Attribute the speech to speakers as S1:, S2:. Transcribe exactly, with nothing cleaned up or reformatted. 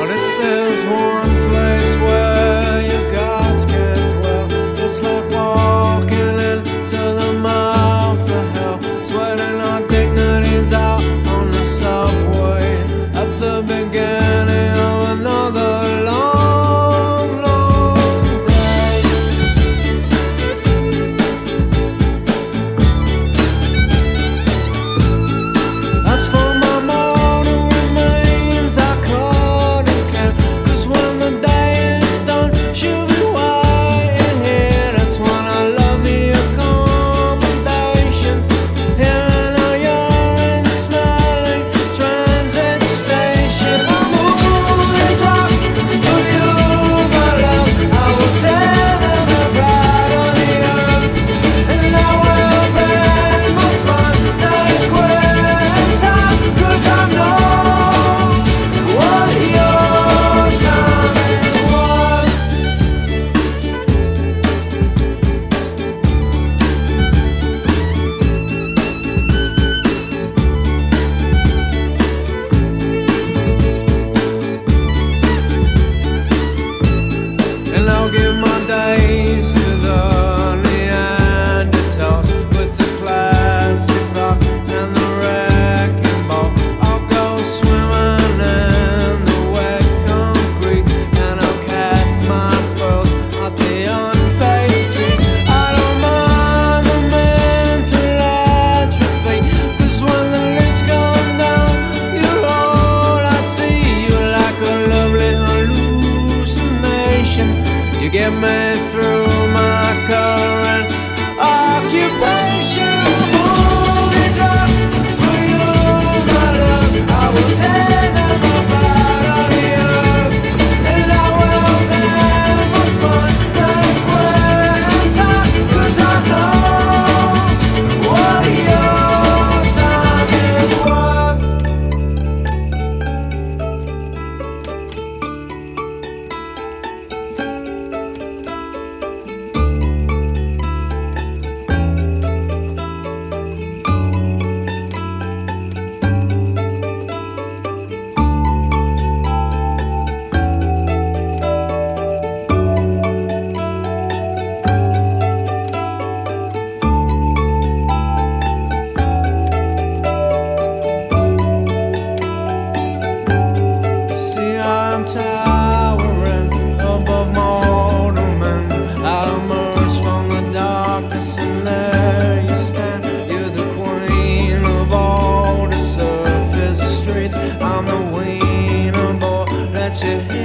S1: Oh, this is one place where your gods can dwell. It's like walking into the mouth of hell, sweating our dignities out on the subway at the beginning of another long, long day. As for my mortal remains, I caught a cab, 'cause when the day is done, she'll be waiting here. That's when I love the accommodations in a urine smelling transit station. I'm all these rocks for you, my love. I will tear them apart on the earth, and I will bend my spine down square in time, 'cause I know what your time is worth. And I'll give my days to the Neanderthals with the classic rock and the wrecking ball. I'll go swimming in the wet concrete, and I'll cast my pearls at the unpaved street. I don't mind the mental atrophy, 'cause when the lids come down, you're all I see. You're like a lovely hallucination. You get me through my current occupation. All these rocks for you, my love. I will tear them apart on the earth, and I will bend my spine down square in time, 'cause I know what your time is worth. See, I'm towering above mortal men. I emerge from the darkness, and there you stand. You're the queen of all the surface streets. I'm the wiener boy that you